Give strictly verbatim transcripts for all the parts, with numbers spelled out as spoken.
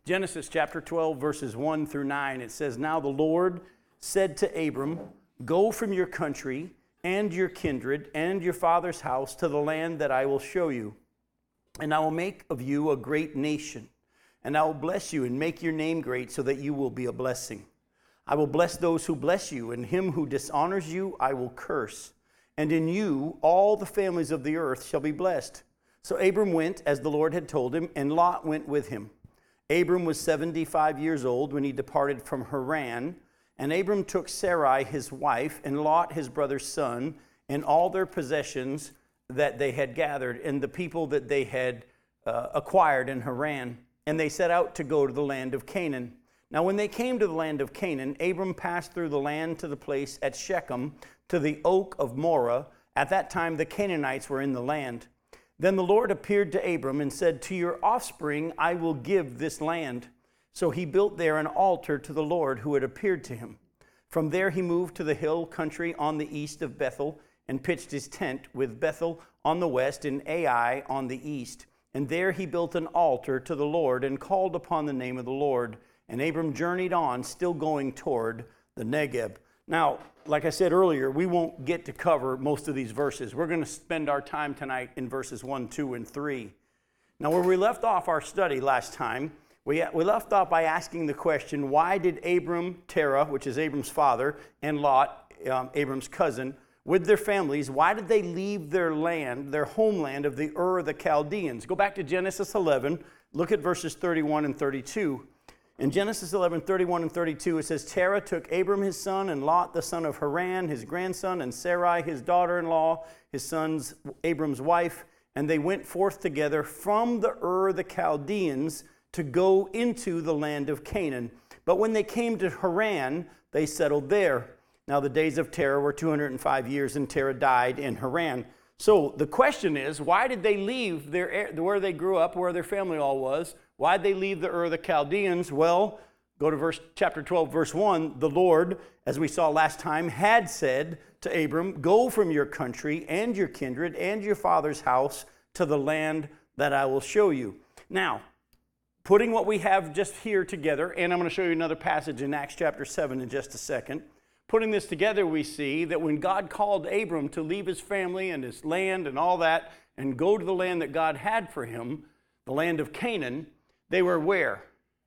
Genesis chapter twelve, verses one through nine, it says, "Now the Lord said to Abram, go from your country and your kindred and your father's house to the land that I will show you. And I will make of you a great nation, and I will bless you and make your name great so that you will be a blessing. I will bless those who bless you, and him who dishonors you I will curse. And in you all the families of the earth shall be blessed." So Abram went as the Lord had told him, and Lot went with him. Abram was seventy-five years old when he departed from Haran. And Abram took Sarai his wife, and Lot his brother's son, and all their possessions that they had gathered, and the people that they had uh, acquired in Haran. And they set out to go to the land of Canaan. Now when they came to the land of Canaan, Abram passed through the land to the place at Shechem, to the oak of Moreh. At that time the Canaanites were in the land. Then the Lord appeared to Abram and said, "To your offspring I will give this land." So he built there an altar to the Lord who had appeared to him. From there he moved to the hill country on the east of Bethel, and pitched his tent, with Bethel on the west and Ai on the east. And there he built an altar to the Lord and called upon the name of the Lord. And Abram journeyed on, still going toward the Negeb. Now, like I said earlier, we won't get to cover most of these verses. We're going to spend our time tonight in verses one, two, and three. Now, where we left off our study last time, we, we left off by asking the question, why did Abram, Terah, which is Abram's father, and Lot, um, Abram's cousin, with their families, why did they leave their land, their homeland of the Ur of the Chaldeans? Go back to Genesis eleven, look at verses thirty-one and thirty-two. In Genesis eleven, thirty-one and thirty-two, it says, "Terah took Abram his son, and Lot the son of Haran, his grandson, and Sarai his daughter-in-law, his son's Abram's wife, and they went forth together from the Ur of the Chaldeans to go into the land of Canaan. But when they came to Haran, they settled there. Now the days of Terah were two hundred five years, and Terah died in Haran." So the question is, why did they leave their where they grew up, where their family all was? Why did they leave the Ur of the Chaldeans? Well, go to verse chapter twelve, verse one. The Lord, as we saw last time, had said to Abram, "Go from your country and your kindred and your father's house to the land that I will show you." Now, putting what we have just here together, and I'm going to show you another passage in Acts chapter seven in just a second. Putting this together, we see that when God called Abram to leave his family and his land and all that and go to the land that God had for him, the land of Canaan, they were where?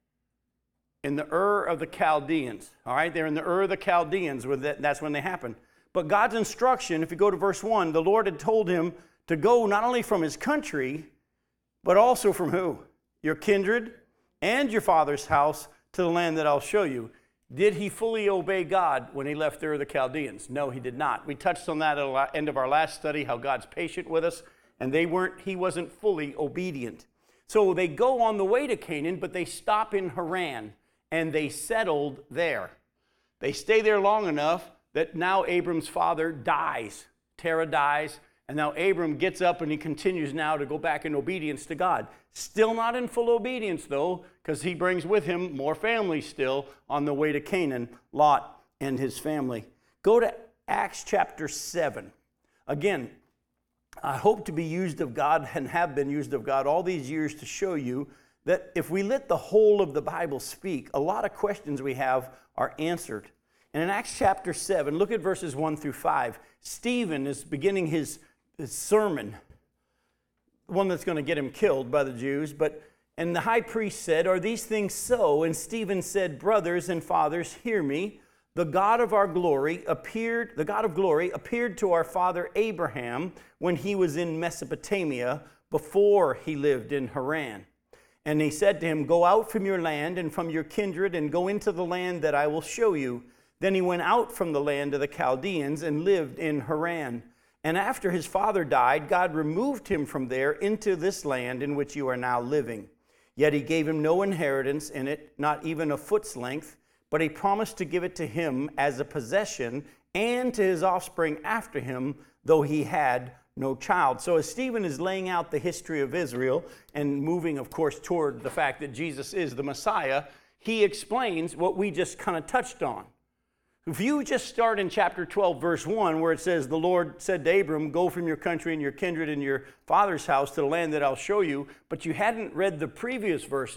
In the Ur of the Chaldeans. All right, they're in the Ur of the Chaldeans. That's when they happened. But God's instruction, if you go to verse one, the Lord had told him to go not only from his country, but also from who? Your kindred and your father's house to the land that I'll show you. Did he fully obey God when he left Ur of the Chaldeans? No, he did not. We touched on that at the end of our last study, how God's patient with us, and they weren't. He wasn't fully obedient. So they go on the way to Canaan, but they stop in Haran, and they settled there. They stay there long enough that now Abram's father dies. Terah dies, and now Abram gets up and he continues now to go back in obedience to God. Still not in full obedience, though, because he brings with him more family still on the way to Canaan, Lot and his family. Go to Acts chapter seven. Again, I hope to be used of God and have been used of God all these years to show you that if we let the whole of the Bible speak, a lot of questions we have are answered. And in Acts chapter seven, look at verses one through five. Stephen is beginning his, his sermon, one that's going to get him killed by the Jews. But and the high priest said, "Are these things so?" And Stephen said, "Brothers and fathers, hear me. The God of our glory appeared, the God of glory appeared to our father Abraham when he was in Mesopotamia, before he lived in Haran. And he said to him, 'Go out from your land and from your kindred and go into the land that I will show you.' Then he went out from the land of the Chaldeans and lived in Haran. And after his father died, God removed him from there into this land in which you are now living. Yet he gave him no inheritance in it, not even a foot's length, but he promised to give it to him as a possession and to his offspring after him, though he had no child." So as Stephen is laying out the history of Israel and moving, of course, toward the fact that Jesus is the Messiah, he explains what we just kind of touched on. If you just start in chapter twelve, verse one, where it says, "The Lord said to Abram, 'Go from your country and your kindred and your father's house to the land that I'll show you,' but you hadn't read the previous verses,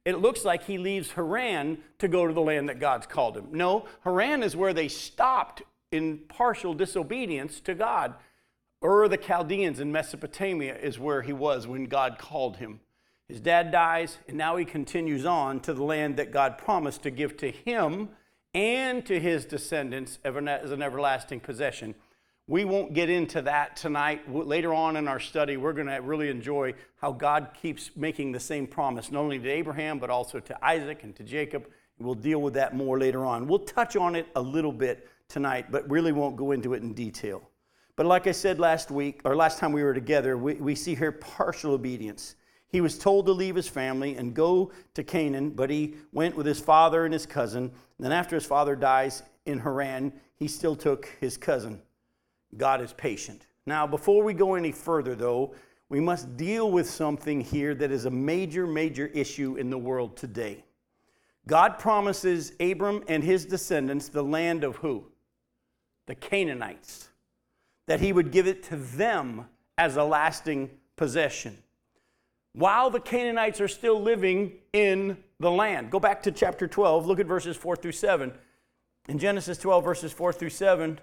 it looks like he leaves Haran to go to the land that God's called him. No, Haran is where they stopped in partial disobedience to God. Ur the Chaldeans in Mesopotamia is where he was when God called him. His dad dies, and now he continues on to the land that God promised to give to him and to his descendants as an everlasting possession. We won't get into that tonight. Later on in our study, we're going to really enjoy how God keeps making the same promise, not only to Abraham, but also to Isaac and to Jacob. We'll deal with that more later on. We'll touch on it a little bit tonight, but really won't go into it in detail. But like I said last week, or last time we were together, we, we see here partial obedience. He was told to leave his family and go to Canaan, but he went with his father and his cousin. And then after his father dies in Haran, he still took his cousin. God is patient. Now, before we go any further, though, we must deal with something here that is a major, major issue in the world today. God promises Abram and his descendants the land of who? The Canaanites. That he would give it to them as a lasting possession. While the Canaanites are still living in the land. Go back to chapter twelve. Look at verses four through seven. In Genesis twelve, verses four through seven,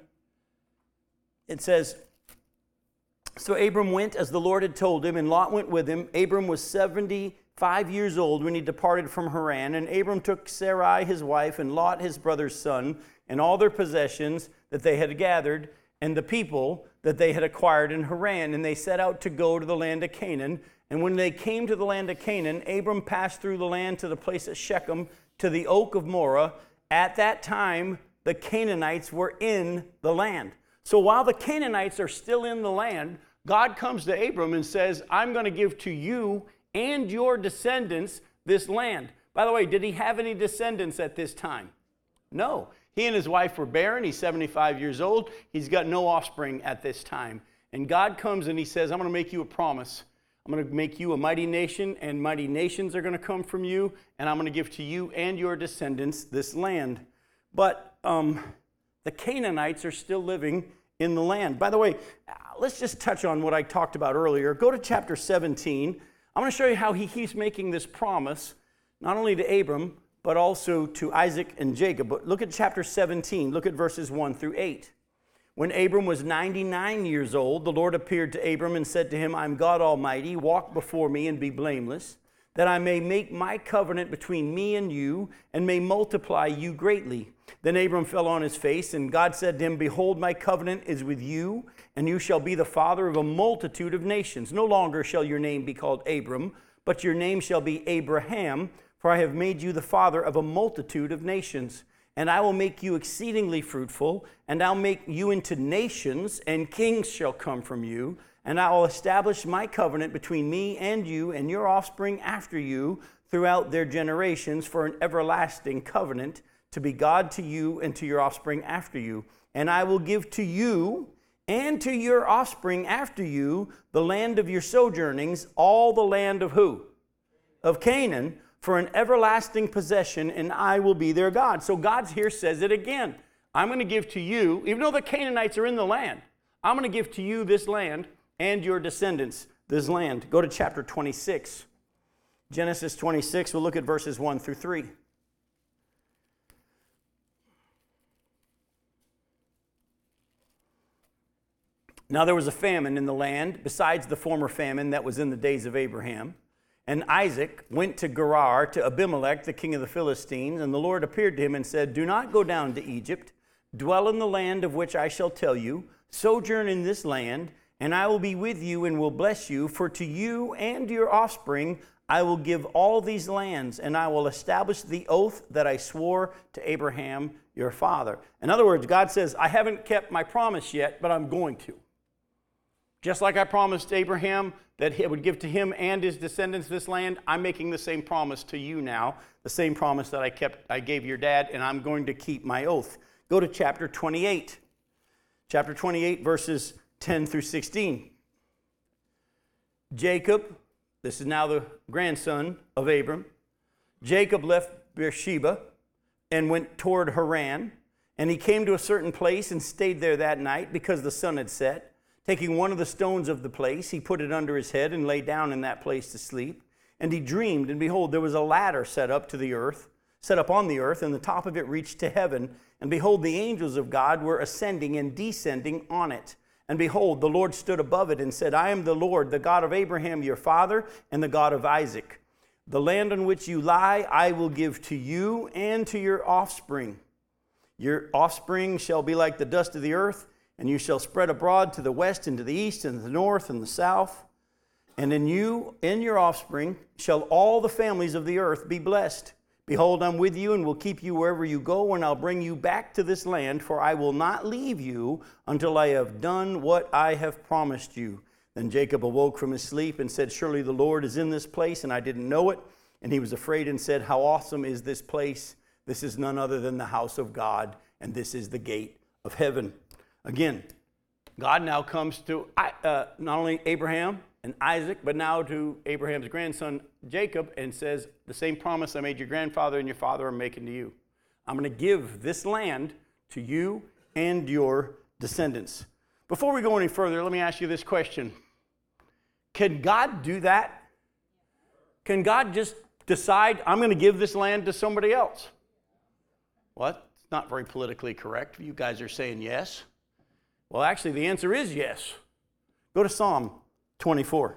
it says, so Abram went as the Lord had told him, and Lot went with him. Abram was seventy-five years old when he departed from Haran. And Abram took Sarai his wife, and Lot his brother's son, and all their possessions that they had gathered, and the people that they had acquired in Haran. And they set out to go to the land of Canaan. And when they came to the land of Canaan, Abram passed through the land to the place at Shechem, to the oak of Moreh. At that time, the Canaanites were in the land. So while the Canaanites are still in the land, God comes to Abram and says, I'm going to give to you and your descendants this land. By the way, did he have any descendants at this time? No. He and his wife were barren. He's seventy-five years old. He's got no offspring at this time. And God comes and he says, I'm going to make you a promise. I'm going to make you a mighty nation, and mighty nations are going to come from you, and I'm going to give to you and your descendants this land. But um, the Canaanites are still living in the land. By the way, let's just touch on what I talked about earlier. Go to chapter seventeen. I'm going to show you how he keeps making this promise, not only to Abram, but also to Isaac and Jacob. But look at chapter seventeen. Look at verses one through eight. When Abram was ninety-nine years old, the Lord appeared to Abram and said to him, I'm God Almighty, walk before me and be blameless, that I may make my covenant between me and you, and may multiply you greatly. Then Abram fell on his face, and God said to him, behold, my covenant is with you, and you shall be the father of a multitude of nations. No longer shall your name be called Abram, but your name shall be Abraham, for I have made you the father of a multitude of nations. And I will make you exceedingly fruitful, and I'll make you into nations, and kings shall come from you. And I will establish my covenant between me and you and your offspring after you throughout their generations for an everlasting covenant, to be God to you and to your offspring after you. And I will give to you and to your offspring after you the land of your sojournings, all the land of who? Of Canaan, for an everlasting possession, and I will be their God. So God here says it again. I'm going to give to you, even though the Canaanites are in the land, I'm going to give to you this land and your descendants this land. Go to chapter twenty-six. Genesis twenty-six, we'll look at verses one through three. Now there was a famine in the land, besides the former famine that was in the days of Abraham. And Isaac went to Gerar to Abimelech, the king of the Philistines, and the Lord appeared to him and said, do not go down to Egypt. Dwell in the land of which I shall tell you. Sojourn in this land, and I will be with you and will bless you. For to you and your offspring I will give all these lands, and I will establish the oath that I swore to Abraham your father. In other words, God says, I haven't kept my promise yet, but I'm going to. Just like I promised Abraham that he would give to him and his descendants this land, I'm making the same promise to you now, the same promise that I kept, I gave your dad, and I'm going to keep my oath. Go to chapter twenty-eight. Chapter twenty-eight, verses ten through sixteen. Jacob, this is now the grandson of Abram. Jacob left Beersheba and went toward Haran, and he came to a certain place and stayed there that night because the sun had set. Taking one of the stones of the place, he put it under his head and lay down in that place to sleep. And he dreamed, and behold, there was a ladder set up to the earth, set up on the earth, and the top of it reached to heaven. And behold, the angels of God were ascending and descending on it. And behold, the Lord stood above it and said, I am the Lord, the God of Abraham your father, and the God of Isaac. The land on which you lie I will give to you and to your offspring. Your offspring shall be like the dust of the earth, and you shall spread abroad to the west and to the east and to the north and the south. And in you, in your offspring, shall all the families of the earth be blessed. Behold, I'm with you and will keep you wherever you go, and I'll bring you back to this land, for I will not leave you until I have done what I have promised you. Then Jacob awoke from his sleep and said, surely the Lord is in this place, and I didn't know it. And he was afraid and said, how awesome is this place? This is none other than the house of God, and this is the gate of heaven. Again, God now comes to uh, not only Abraham and Isaac, but now to Abraham's grandson Jacob, and says, the same promise I made your grandfather and your father I'm making to you. I'm going to give this land to you and your descendants. Before we go any further, let me ask you this question. Can God do that? Can God just decide, I'm going to give this land to somebody else? What? It's not very politically correct. You guys are saying yes. Well, actually, the answer is yes. Go to Psalm twenty-four.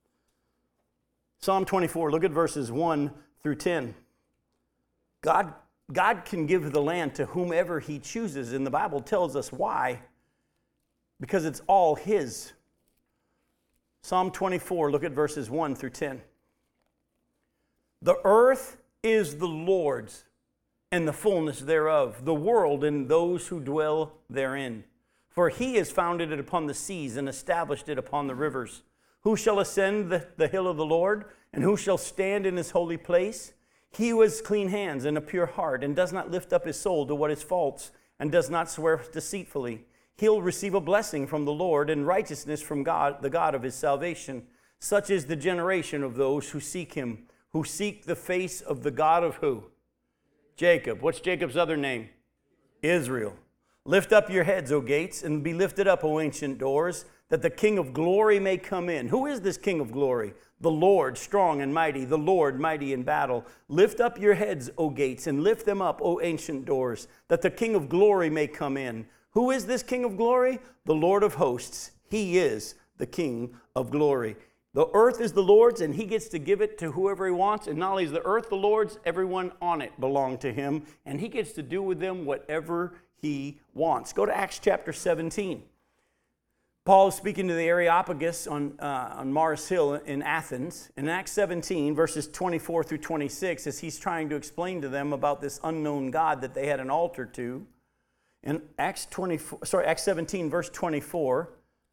Psalm twenty-four, look at verses one through ten. God, God can give the land to whomever he chooses, and the Bible tells us why. Because it's all his. Psalm twenty-four, look at verses one through ten. The earth is the Lord's, and the fullness thereof, the world and those who dwell therein. For he has founded it upon the seas and established it upon the rivers. Who shall ascend the, the hill of the Lord? And who shall stand in his holy place? He who has clean hands and a pure heart, and does not lift up his soul to what is false, and does not swear deceitfully. He'll receive a blessing from the Lord, and righteousness from God, the God of his salvation. Such is the generation of those who seek him, who seek the face of the God of who? Jacob. What's Jacob's other name? Israel. Lift up your heads, O gates, and be lifted up, O ancient doors, that the King of glory may come in. Who is this King of glory? The Lord, strong and mighty, the Lord, mighty in battle. Lift up your heads, O gates, and lift them up, O ancient doors, that the King of glory may come in. Who is this King of glory? The Lord of hosts. He is the King of glory. The earth is the Lord's, and he gets to give it to whoever he wants. And not only is the earth the Lord's, everyone on it belong to him, and he gets to do with them whatever he wants. Go to Acts chapter seventeen. Paul is speaking to the Areopagus on, uh, on Mars Hill in Athens. In Acts seventeen, verses twenty-four through twenty-six, as he's trying to explain to them about this unknown God that they had an altar to. In Acts twenty-four, sorry, Acts seventeen, verse twenty-four,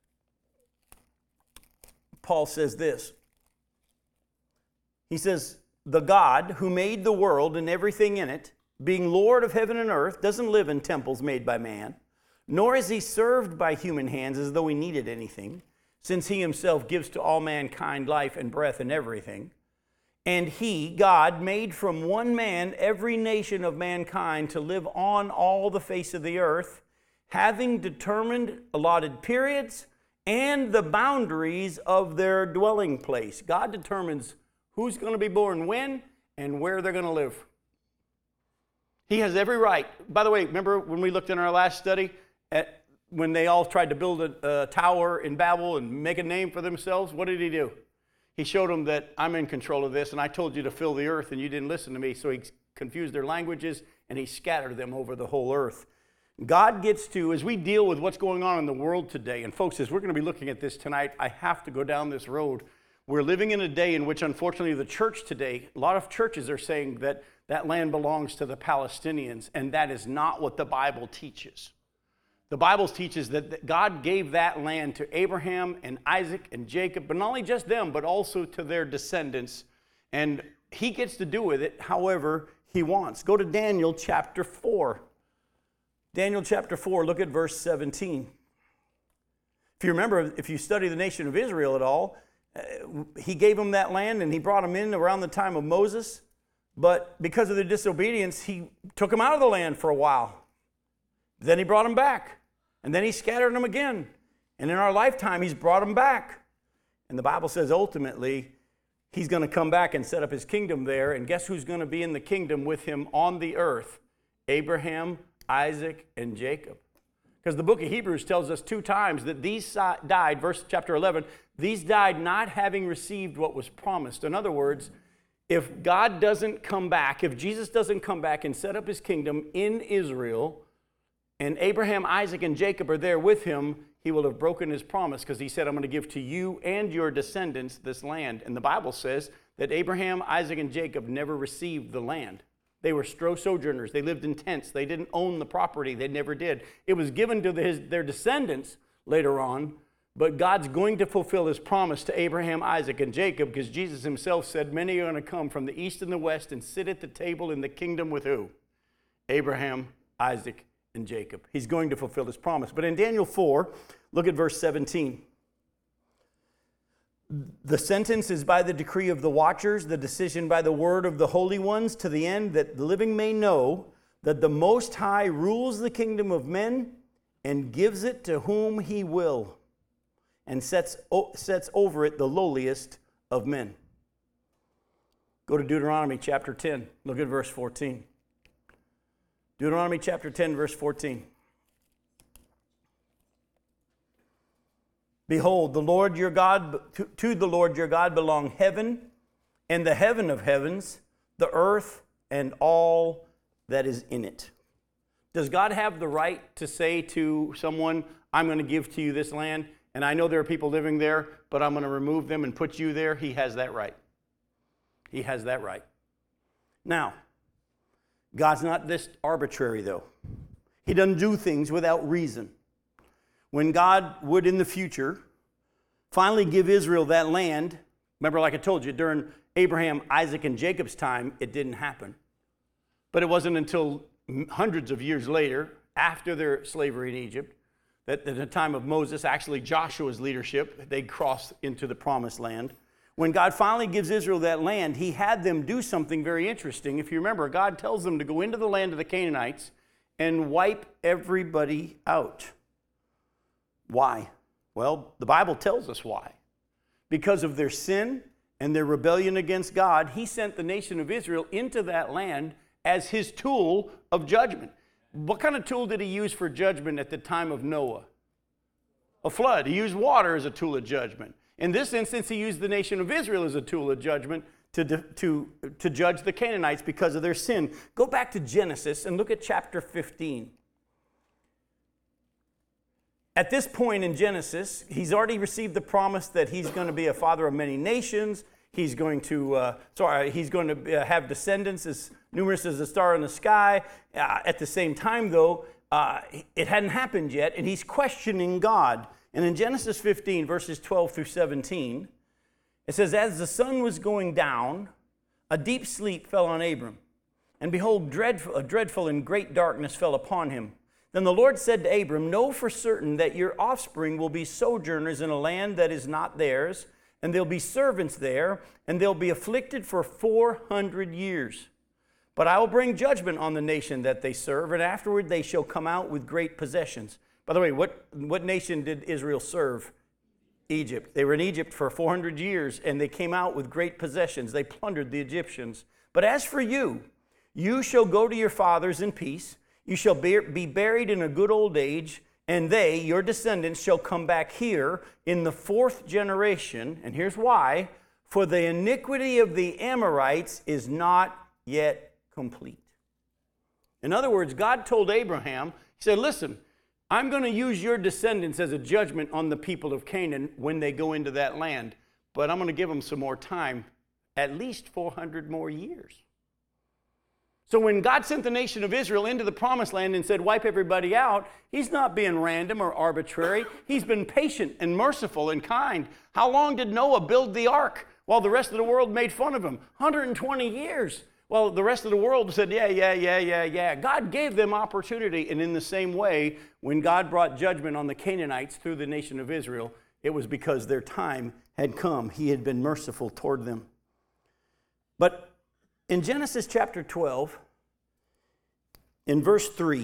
Paul says this. He says, the God who made the world and everything in it, being Lord of heaven and earth, doesn't live in temples made by man, nor is he served by human hands as though he needed anything, since he himself gives to all mankind life and breath and everything. And he, God, made from one man every nation of mankind to live on all the face of the earth, having determined allotted periods and the boundaries of their dwelling place. God determines who's going to be born when and where they're going to live. He has every right. By the way, remember when we looked in our last study at when they all tried to build a, a tower in Babel and make a name for themselves? What did he do? He showed them that I'm in control of this, and I told you to fill the earth, and you didn't listen to me. So he confused their languages, and he scattered them over the whole earth. God gets to, as we deal with what's going on in the world today, and folks, as we're going to be looking at this tonight, I have to go down this road. We're living in a day in which, unfortunately, the church today, a lot of churches are saying that that land belongs to the Palestinians, and that is not what the Bible teaches. The Bible teaches that God gave that land to Abraham and Isaac and Jacob, but not only just them, but also to their descendants, and he gets to do with it however he wants. Go to Daniel chapter four. Daniel chapter four, look at verse seventeen. If you remember, if you study the nation of Israel at all, uh, he gave them that land and he brought them in around the time of Moses. But because of their disobedience, he took them out of the land for a while. Then he brought them back. And then he scattered them again. And in our lifetime, he's brought them back. And the Bible says ultimately, he's going to come back and set up his kingdom there. And guess who's going to be in the kingdom with him on the earth? Abraham, Isaac, and Jacob. Because the book of Hebrews tells us two times that these died, verse chapter eleven, these died not having received what was promised. In other words, if God doesn't come back, if Jesus doesn't come back and set up his kingdom in Israel, and Abraham, Isaac, and Jacob are there with him, he will have broken his promise, because he said, I'm going to give to you and your descendants this land. And the Bible says that Abraham, Isaac, and Jacob never received the land. They were sojourners. They lived in tents. They didn't own the property. They never did. It was given to his, their descendants later on, but God's going to fulfill his promise to Abraham, Isaac, and Jacob, because Jesus himself said, many are going to come from the east and the west and sit at the table in the kingdom with who? Abraham, Isaac, and Jacob. He's going to fulfill his promise. But in Daniel four, look at verse seventeen. The sentence is by the decree of the watchers, the decision by the word of the holy ones, to the end that the living may know that the Most High rules the kingdom of men and gives it to whom he will, and sets, sets over it the lowliest of men. Go to Deuteronomy chapter ten. Look at verse fourteen. Deuteronomy chapter ten, verse fourteen. Behold, the Lord your God, to, to the Lord your God belong heaven and the heaven of heavens, the earth and all that is in it. Does God have the right to say to someone, I'm going to give to you this land, and I know there are people living there, but I'm going to remove them and put you there? He has that right. He has that right. Now, God's not this arbitrary, though. He doesn't do things without reason. When God would in the future finally give Israel that land, remember, like I told you, during Abraham, Isaac, and Jacob's time, it didn't happen. But it wasn't until hundreds of years later, after their slavery in Egypt, that at the time of Moses, actually Joshua's leadership, they crossed into the promised land. When God finally gives Israel that land, he had them do something very interesting. If you remember, God tells them to go into the land of the Canaanites and wipe everybody out. Why? Well, the Bible tells us why. Because of their sin and their rebellion against God, he sent the nation of Israel into that land as his tool of judgment. What kind of tool did he use for judgment at the time of Noah? A flood. He used water as a tool of judgment. In this instance, he used the nation of Israel as a tool of judgment to, to, to judge the Canaanites because of their sin. Go back to Genesis and look at chapter fifteen. At this point in Genesis, he's already received the promise that he's going to be a father of many nations. He's going to, uh, sorry, he's going to have descendants as numerous as the star in the sky. Uh, at the same time, though, uh, it hadn't happened yet, and he's questioning God. And in Genesis fifteen, verses twelve through seventeen, it says, as the sun was going down, a deep sleep fell on Abram. And behold, dreadful, a dreadful and great darkness fell upon him. Then the Lord said to Abram, know for certain that your offspring will be sojourners in a land that is not theirs, and they'll be servants there, and they'll be afflicted for four hundred years. But I will bring judgment on the nation that they serve, and afterward they shall come out with great possessions. By the way, what, what nation did Israel serve? Egypt. They were in Egypt for four hundred years, and they came out with great possessions. They plundered the Egyptians. But as for you, you shall go to your fathers in peace. You shall be buried in a good old age, and they, your descendants, shall come back here in the fourth generation. And here's why. For the iniquity of the Amorites is not yet complete. In other words, God told Abraham, he said, listen, I'm going to use your descendants as a judgment on the people of Canaan when they go into that land, but I'm going to give them some more time, at least four hundred more years. So when God sent the nation of Israel into the promised land and said, wipe everybody out, he's not being random or arbitrary. He's been patient and merciful and kind. How long did Noah build the ark while the rest of the world made fun of him? one hundred twenty years. Well, the rest of the world said, yeah, yeah, yeah, yeah, yeah. God gave them opportunity. And in the same way, when God brought judgment on the Canaanites through the nation of Israel, it was because their time had come. He had been merciful toward them. But in Genesis chapter twelve, in verse three,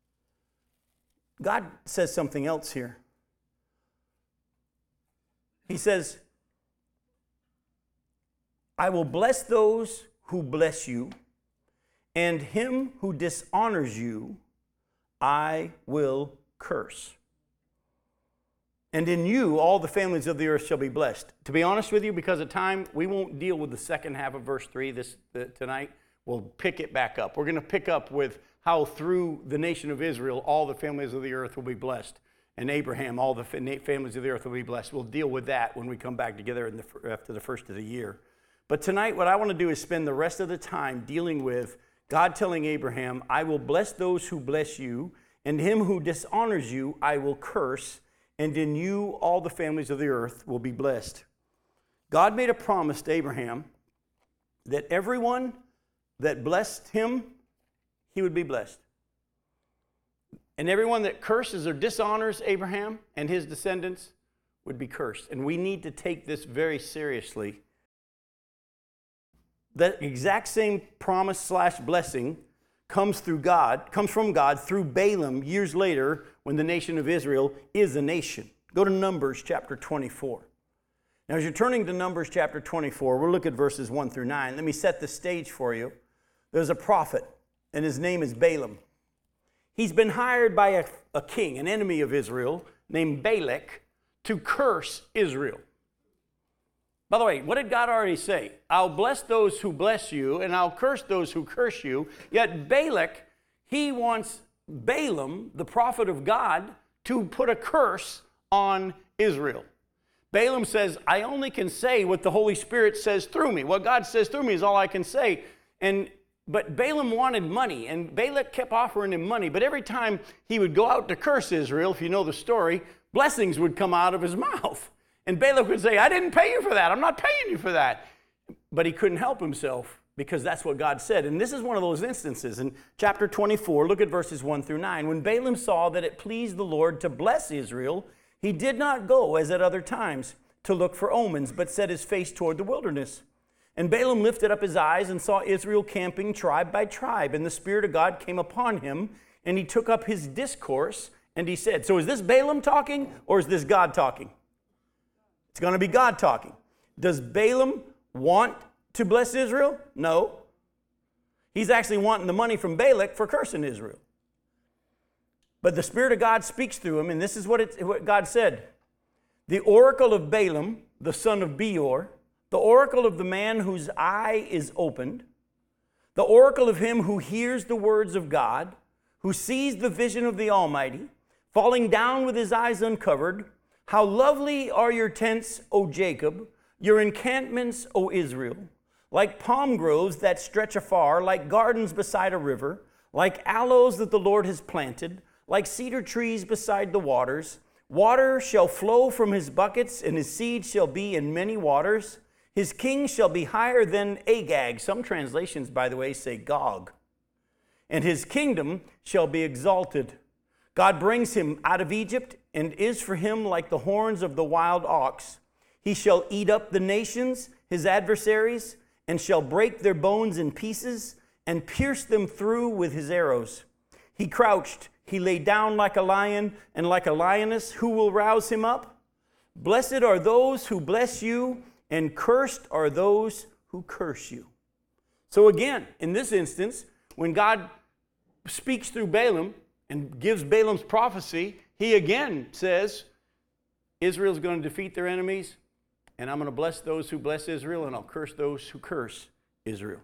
God says something else here. He says, I will bless those who bless you, and him who dishonors you, I will curse. And in you, all the families of the earth shall be blessed. To be honest with you, because of time, we won't deal with the second half of verse three this uh, tonight. We'll pick it back up. We're going to pick up with how through the nation of Israel, all the families of the earth will be blessed. And Abraham, all the families of the earth will be blessed. We'll deal with that when we come back together in the, after the first of the year. But tonight, what I want to do is spend the rest of the time dealing with God telling Abraham, I will bless those who bless you, and him who dishonors you, I will curse, and in you all the families of the earth will be blessed. God made a promise to Abraham that everyone that blessed him, he would be blessed. And everyone that curses or dishonors Abraham and his descendants would be cursed. And we need to take this very seriously. That exact same promise slash blessing comes through God, comes from God through Balaam years later when the nation of Israel is a nation. Go to Numbers chapter twenty-four. Now, as you're turning to Numbers chapter twenty-four, we'll look at verses one through nine. Let me set the stage for you. There's a prophet, and his name is Balaam. He's been hired by a, a king, an enemy of Israel, named Balak, to curse Israel. By the way, what did God already say? I'll bless those who bless you, and I'll curse those who curse you. Yet Balak, he wants Balaam, the prophet of God, to put a curse on Israel. Balaam says, I only can say what the Holy Spirit says through me. What God says through me is all I can say. And But Balaam wanted money, and Balak kept offering him money. But every time he would go out to curse Israel, if you know the story, blessings would come out of his mouth. And Balak would say, I didn't pay you for that. I'm not paying you for that. But he couldn't help himself because that's what God said. And this is one of those instances. In chapter twenty-four, look at verses one through nine. When Balaam saw that it pleased the Lord to bless Israel, he did not go as at other times to look for omens, but set his face toward the wilderness. And Balaam lifted up his eyes and saw Israel camping tribe by tribe. And the Spirit of God came upon him, and he took up his discourse, and he said, so is this Balaam talking, or is this God talking? It's going to be God talking. Does Balaam want to bless Israel? No. He's actually wanting the money from Balak for cursing Israel. But the Spirit of God speaks through him, and this is what, it, what God said. The oracle of Balaam, the son of Beor, the oracle of the man whose eye is opened, the oracle of him who hears the words of God, who sees the vision of the Almighty, falling down with his eyes uncovered. How lovely are your tents, O Jacob, your encampments, O Israel, like palm groves that stretch afar, like gardens beside a river, like aloes that the Lord has planted, like cedar trees beside the waters. Water shall flow from his buckets, and his seed shall be in many waters. His king shall be higher than Agag. Some translations, by the way, say Gog. And his kingdom shall be exalted. God brings him out of Egypt, and is for him like the horns of the wild ox. He shall eat up the nations, his adversaries, and shall break their bones in pieces, and pierce them through with his arrows. He crouched, he lay down like a lion, and like a lioness, who will rouse him up? Blessed are those who bless you, and cursed are those who curse you. So again, in this instance, when God speaks through Balaam and gives Balaam's prophecy, he again says, Israel's going to defeat their enemies, and I'm going to bless those who bless Israel, and I'll curse those who curse Israel.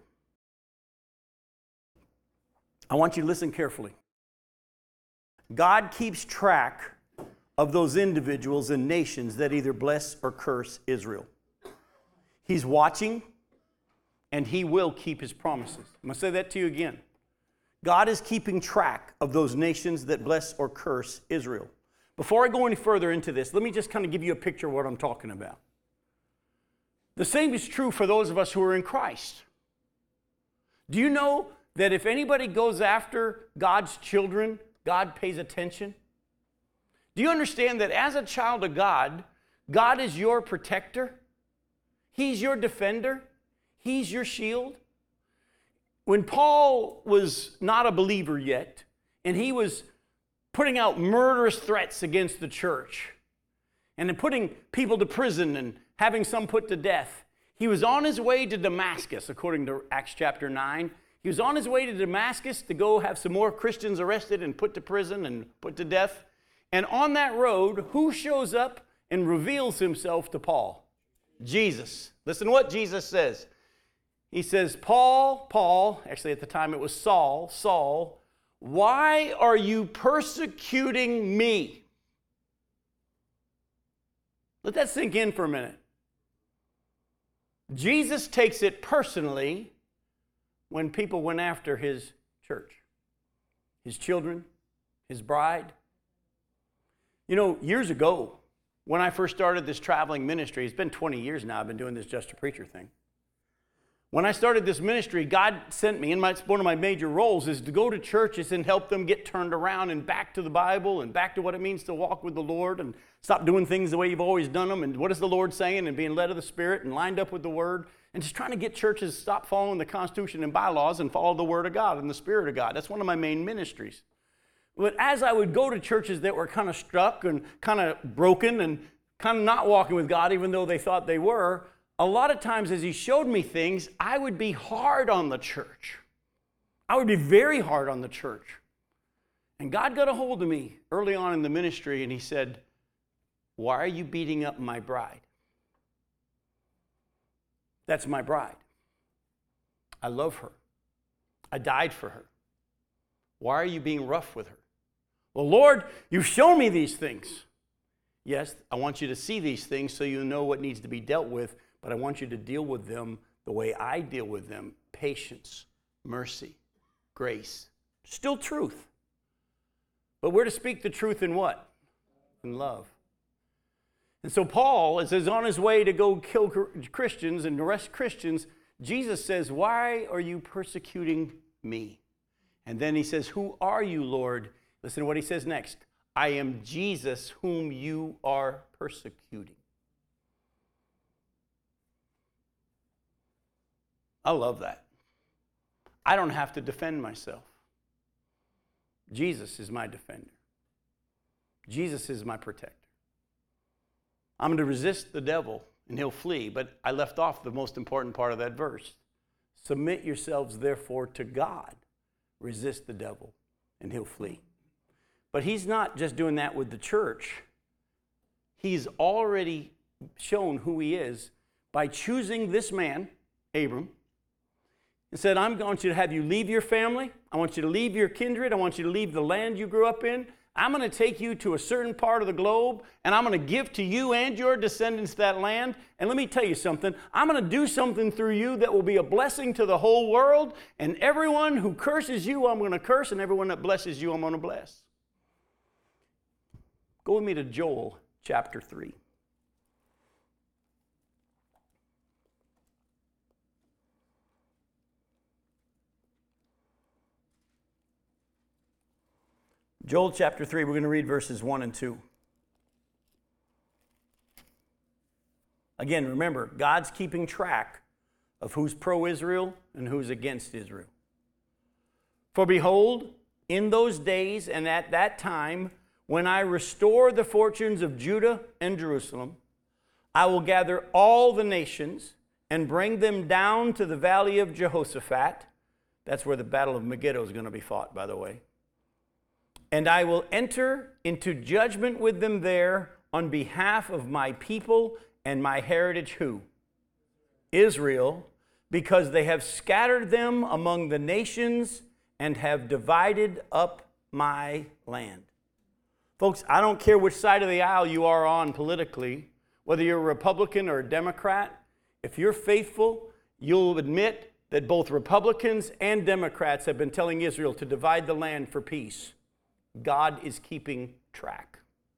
I want you to listen carefully. God keeps track of those individuals and nations that either bless or curse Israel. He's watching, and he will keep his promises. I'm going to say that to you again. God is keeping track of those nations that bless or curse Israel. Before I go any further into this, let me just kind of give you a picture of what I'm talking about. The same is true for those of us who are in Christ. Do you know that if anybody goes after God's children, God pays attention? Do you understand that as a child of God, God is your protector? He's your defender. He's your shield. When Paul was not a believer yet, and he was putting out murderous threats against the church, and then putting people to prison and having some put to death, he He was on his way to Damascus, according to Acts chapter nine. He was on his way to Damascus to go have some more Christians arrested and put to prison and put to death. And on that road, who shows up and reveals himself to Paul? Jesus. Listen to what Jesus says. He says, Paul, Paul, actually at the time it was Saul, Saul, why are you persecuting me? Let that sink in for a minute. Jesus takes it personally when people went after his church, his children, his bride. You know, years ago, when I first started this traveling ministry, it's been twenty years now I've been doing this Just a Preacher thing. When I started this ministry, God sent me, and my, one of my major roles is to go to churches and help them get turned around and back to the Bible and back to what it means to walk with the Lord and stop doing things the way you've always done them and what is the Lord saying and being led of the Spirit and lined up with the Word and just trying to get churches to stop following the Constitution and bylaws and follow the Word of God and the Spirit of God. That's one of my main ministries. But as I would go to churches that were kind of stuck and kind of broken and kind of not walking with God even though they thought they were, a lot of times as he showed me things, I would be hard on the church. I would be very hard on the church. And God got a hold of me early on in the ministry and he said, why are you beating up my bride? That's my bride. I love her. I died for her. Why are you being rough with her? Well, Lord, you've shown me these things. Yes, I want you to see these things so you know what needs to be dealt with, but I want you to deal with them the way I deal with them. Patience, mercy, grace. Still truth. But we're to speak the truth in what? In love. And so Paul, as he's on his way to go kill Christians and arrest Christians, Jesus says, why are you persecuting me? And then he says, who are you, Lord? Listen to what he says next. I am Jesus whom you are persecuting. I love that. I don't have to defend myself. Jesus is my defender. Jesus is my protector. I'm going to resist the devil and he'll flee, but I left off the most important part of that verse. Submit yourselves therefore to God. Resist the devil and he'll flee. But he's not just doing that with the church. He's already shown who he is by choosing this man, Abram, and said, I'm going to have you leave your family. I want you to leave your kindred. I want you to leave the land you grew up in. I'm going to take you to a certain part of the globe, and I'm going to give to you and your descendants that land. And let me tell you something. I'm going to do something through you that will be a blessing to the whole world, and everyone who curses you, I'm going to curse, and everyone that blesses you, I'm going to bless. Go with me to Joel chapter three. Joel chapter three, we're going to read verses one and two. Again, remember, God's keeping track of who's pro-Israel and who's against Israel. For behold, in those days and at that time, when I restore the fortunes of Judah and Jerusalem, I will gather all the nations and bring them down to the valley of Jehoshaphat. That's where the battle of Megiddo is going to be fought, by the way. And I will enter into judgment with them there on behalf of my people and my heritage who? Israel, because they have scattered them among the nations and have divided up my land. Folks, I don't care which side of the aisle you are on politically, whether you're a Republican or a Democrat, if you're faithful, you'll admit that both Republicans and Democrats have been telling Israel to divide the land for peace. God is keeping track.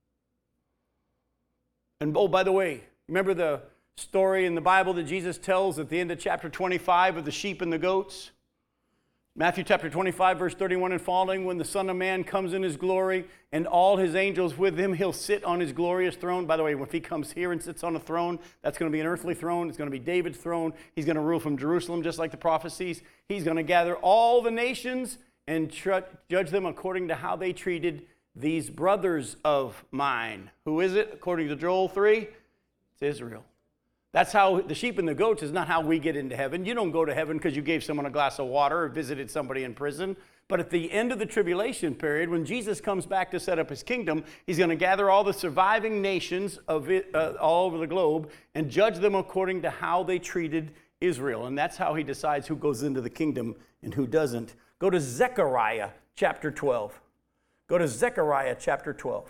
And oh, by the way, remember the story in the Bible that Jesus tells at the end of chapter twenty-five of the sheep and the goats? Matthew chapter twenty-five, verse thirty-one and following, when the Son of Man comes in his glory and all his angels with him, he'll sit on his glorious throne. By the way, if he comes here and sits on a throne, that's going to be an earthly throne. It's going to be David's throne. He's going to rule from Jerusalem, just like the prophecies. He's going to gather all the nations and tr- judge them according to how they treated these brothers of mine. Who is it, according to Joel three? It's Israel. That's how the sheep and the goats is not how we get into heaven. You don't go to heaven because you gave someone a glass of water or visited somebody in prison. But at the end of the tribulation period, when Jesus comes back to set up his kingdom, he's going to gather all the surviving nations of it, uh, all over the globe and judge them according to how they treated Israel. And that's how he decides who goes into the kingdom and who doesn't. Go to Zechariah chapter twelve. Go to Zechariah chapter twelve.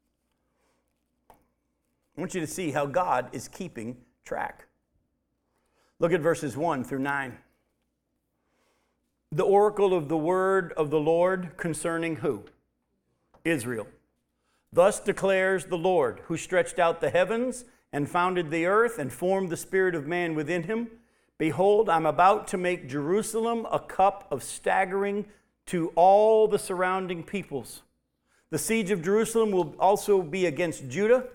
I want you to see how God is keeping track. Look at verses one through nine. The oracle of the word of the Lord concerning who? Israel. Thus declares the Lord, who stretched out the heavens and founded the earth and formed the spirit of man within him. Behold, I'm about to make Jerusalem a cup of staggering to all the surrounding peoples. The siege of Jerusalem will also be against Judah.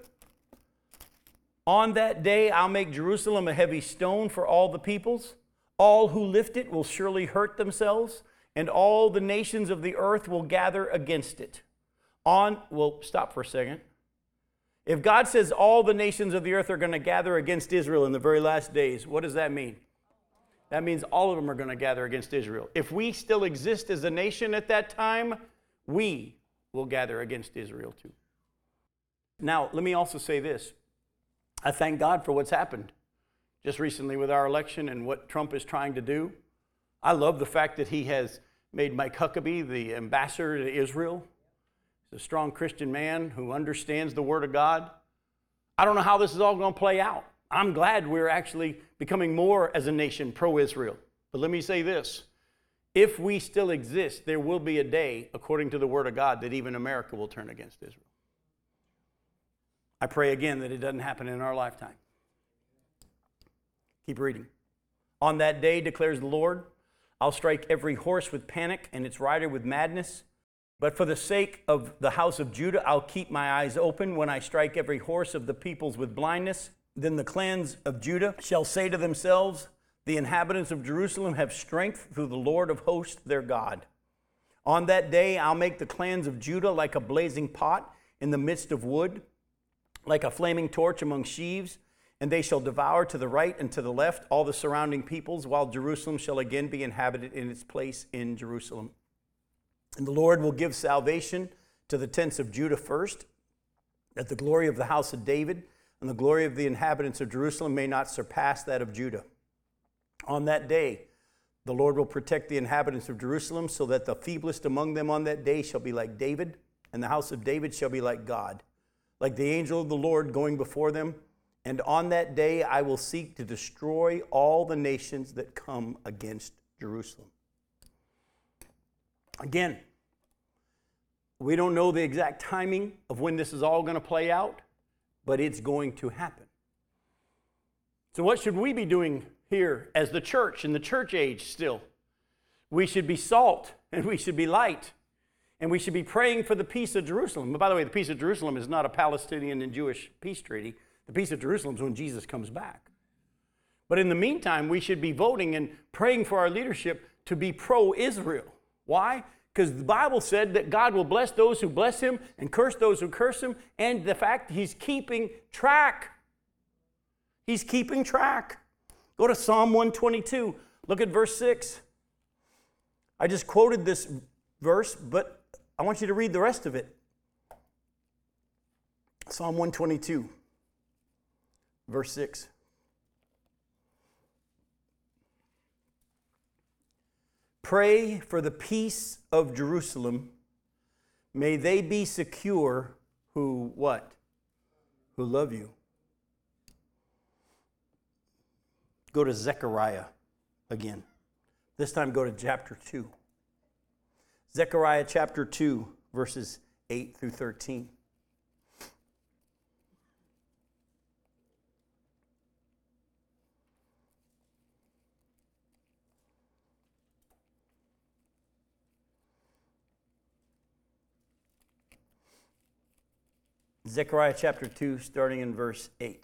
On that day, I'll make Jerusalem a heavy stone for all the peoples. All who lift it will surely hurt themselves, and all the nations of the earth will gather against it. On, well, stop for a second. If God says all the nations of the earth are going to gather against Israel in the very last days, what does that mean? That means all of them are going to gather against Israel. If we still exist as a nation at that time, we will gather against Israel too. Now, let me also say this. I thank God for what's happened just recently with our election and what Trump is trying to do. I love the fact that he has made Mike Huckabee the ambassador to Israel. He's a strong Christian man who understands the Word of God. I don't know how this is all going to play out. I'm glad we're actually becoming more as a nation pro-Israel. But let me say this. If we still exist, there will be a day, according to the Word of God, that even America will turn against Israel. I pray again that it doesn't happen in our lifetime. Keep reading. On that day, declares the Lord, I'll strike every horse with panic and its rider with madness. But for the sake of the house of Judah, I'll keep my eyes open when I strike every horse of the peoples with blindness. Then the clans of Judah shall say to themselves, the inhabitants of Jerusalem have strength through the Lord of hosts, their God. On that day, I'll make the clans of Judah like a blazing pot in the midst of wood, like a flaming torch among sheaves, and they shall devour to the right and to the left all the surrounding peoples, while Jerusalem shall again be inhabited in its place in Jerusalem. And the Lord will give salvation to the tents of Judah first, that the glory of the house of David and the glory of the inhabitants of Jerusalem may not surpass that of Judah. On that day, the Lord will protect the inhabitants of Jerusalem, so that the feeblest among them on that day shall be like David, and the house of David shall be like God, like the angel of the Lord going before them. And on that day, I will seek to destroy all the nations that come against Jerusalem. Again, we don't know the exact timing of when this is all going to play out, but it's going to happen. So what should we be doing here as the church in the church age still? We should be salt and we should be light. And we should be praying for the peace of Jerusalem. But by the way, the peace of Jerusalem is not a Palestinian and Jewish peace treaty. The peace of Jerusalem is when Jesus comes back. But in the meantime, we should be voting and praying for our leadership to be pro-Israel. Why? Because the Bible said that God will bless those who bless him and curse those who curse him. And the fact he's keeping track. He's keeping track. Go to Psalm one twenty-two. Look at verse six. I just quoted this verse, but I want you to read the rest of it. Psalm one twenty-two, verse six. Pray for the peace of Jerusalem. May they be secure who, what? Who love you. Go to Zechariah again. This time go to chapter two. Zechariah chapter two, verses eight through thirteen. Zechariah chapter two, starting in verse eight.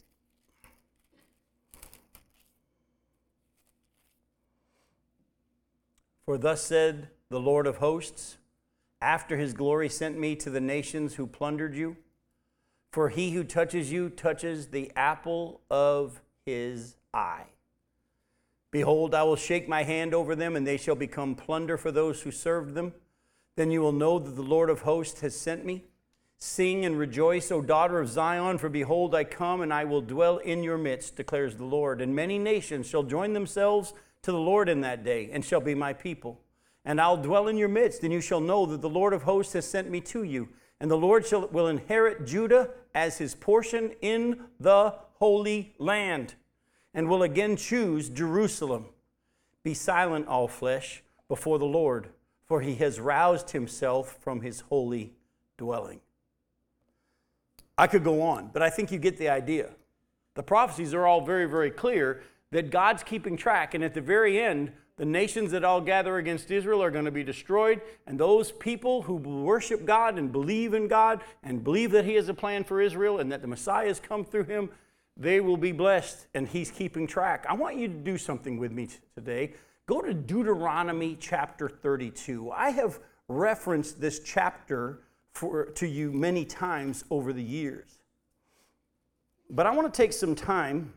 For thus said the Lord of hosts, after his glory sent me to the nations who plundered you, for he who touches you touches the apple of his eye. Behold, I will shake my hand over them, and they shall become plunder for those who served them. Then you will know that the Lord of hosts has sent me. Sing and rejoice, O daughter of Zion, for behold, I come, and I will dwell in your midst, declares the Lord. And many nations shall join themselves to the Lord in that day, and shall be my people. And I'll dwell in your midst, and you shall know that the Lord of hosts has sent me to you. And the Lord shall, will inherit Judah as his portion in the Holy Land, and will again choose Jerusalem. Be silent, all flesh, before the Lord, for he has roused himself from his holy dwelling. I could go on, but I think you get the idea. The prophecies are all very, very clear that God's keeping track, and at the very end, the nations that all gather against Israel are going to be destroyed, and those people who worship God and believe in God and believe that he has a plan for Israel and that the Messiah has come through him, they will be blessed, and he's keeping track. I want you to do something with me today. Go to Deuteronomy chapter thirty-two. I have referenced this chapter for, to you many times over the years. But I want to take some time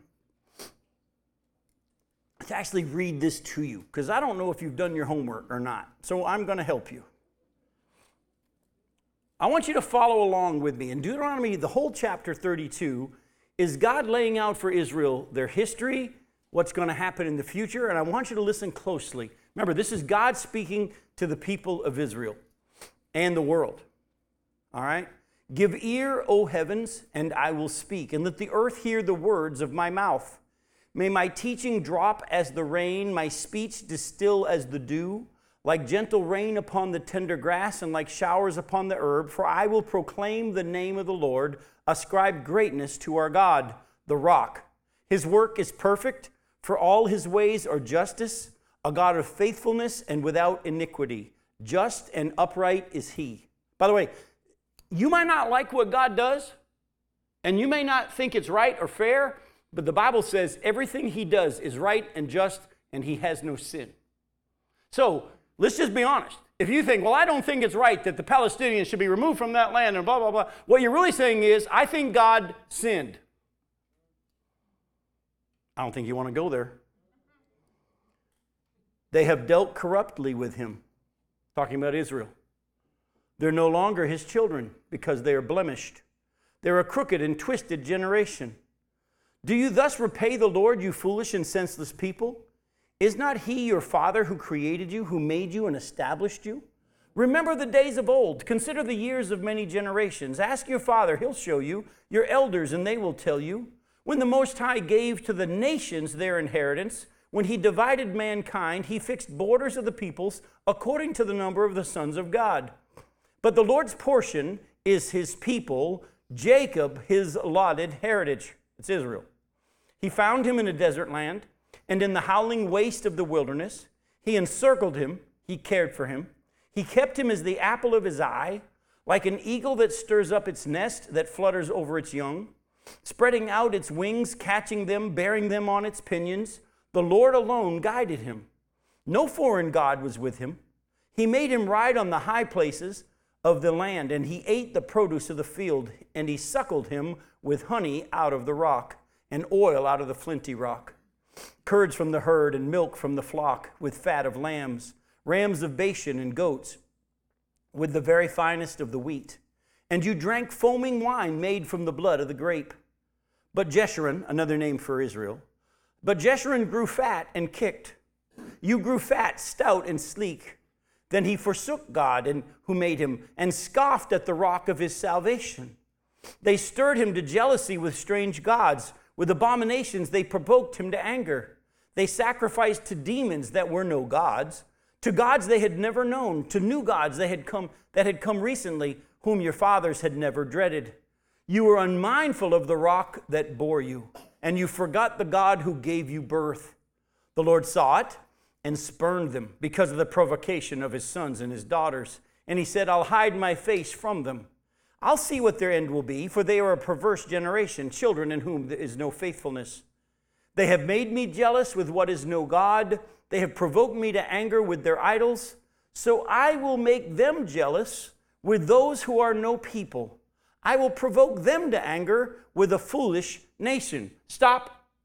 to actually read this to you, because I don't know if you've done your homework or not. So I'm going to help you. I want you to follow along with me. In Deuteronomy, the whole chapter thirty-two is God laying out for Israel their history, what's going to happen in the future, and I want you to listen closely. Remember, this is God speaking to the people of Israel and the world. All right? Give ear, O heavens, and I will speak, and let the earth hear the words of my mouth. May my teaching drop as the rain, my speech distill as the dew, like gentle rain upon the tender grass and like showers upon the herb. For I will proclaim the name of the Lord, ascribe greatness to our God, the rock. His work is perfect, for all his ways are justice, a God of faithfulness and without iniquity. Just and upright is he. By the way, you might not like what God does, and you may not think it's right or fair, but the Bible says everything he does is right and just, and he has no sin. So let's just be honest. If you think, well, I don't think it's right that the Palestinians should be removed from that land and blah, blah, blah, what you're really saying is, I think God sinned. I don't think you want to go there. They have dealt corruptly with him, talking about Israel. They're no longer his children because they are blemished. They're a crooked and twisted generation. Do you thus repay the Lord, you foolish and senseless people? Is not he your father who created you, who made you and established you? Remember the days of old. Consider the years of many generations. Ask your father, he'll show you, your elders, and they will tell you. When the Most High gave to the nations their inheritance, when he divided mankind, he fixed borders of the peoples according to the number of the sons of God. But the Lord's portion is his people, Jacob his allotted heritage. It's Israel. He found him in a desert land, and in the howling waste of the wilderness. He encircled him, he cared for him. He kept him as the apple of his eye, like an eagle that stirs up its nest, that flutters over its young, spreading out its wings, catching them, bearing them on its pinions. The Lord alone guided him. No foreign god was with him. He made him ride on the high places of the land, and he ate the produce of the field, and he suckled him with honey out of the rock, and oil out of the flinty rock, curds from the herd, and milk from the flock, with fat of lambs, rams of Bashan, and goats, with the very finest of the wheat. And you drank foaming wine made from the blood of the grape. But Jeshurun, another name for Israel, but Jeshurun grew fat and kicked. You grew fat, stout, and sleek. Then he forsook God and who made him, and scoffed at the rock of his salvation. They stirred him to jealousy with strange gods. With abominations they provoked him to anger. They sacrificed to demons that were no gods, to gods they had never known, to new gods that had come, that had come recently, whom your fathers had never dreaded. You were unmindful of the rock that bore you, and you forgot the God who gave you birth. The Lord saw it and spurned them because of the provocation of his sons and his daughters. And he said, I'll hide my face from them. I'll see what their end will be, for they are a perverse generation, children in whom there is no faithfulness. They have made me jealous with what is no God. They have provoked me to anger with their idols. So I will make them jealous with those who are no people. I will provoke them to anger with a foolish nation. Stop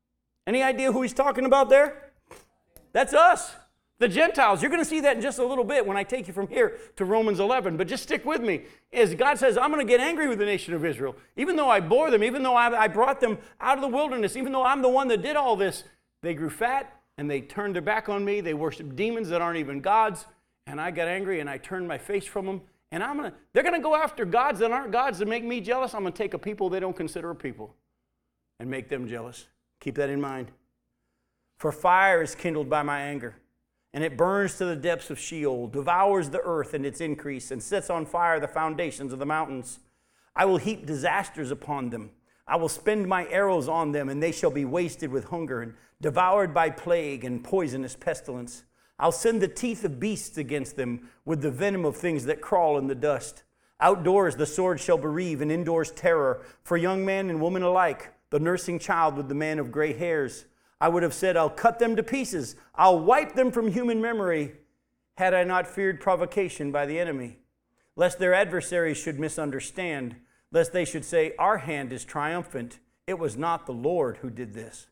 Any idea who he's talking about there? That's us, the Gentiles. You're going to see that in just a little bit when I take you from here to Romans eleven. But just stick with me. As God says, I'm going to get angry with the nation of Israel. Even though I bore them, even though I, I brought them out of the wilderness, even though I'm the one that did all this, they grew fat and they turned their back on me. They worshiped demons that aren't even gods. And I got angry and I turned my face from them. And I'm gonna, they're going to go after gods that aren't gods to make me jealous. I'm going to take a people they don't consider a people and make them jealous. Keep that in mind. For fire is kindled by my anger, and it burns to the depths of Sheol, devours the earth and its increase, and sets on fire the foundations of the mountains. I will heap disasters upon them. I will spend my arrows on them, and they shall be wasted with hunger and devoured by plague and poisonous pestilence. I'll send the teeth of beasts against them with the venom of things that crawl in the dust. Outdoors the sword shall bereave, and indoors terror, for young man and woman alike, the nursing child with the man of gray hairs. I would have said, I'll cut them to pieces. I'll wipe them from human memory, had I not feared provocation by the enemy, lest their adversaries should misunderstand, lest they should say, our hand is triumphant. It was not the Lord who did this.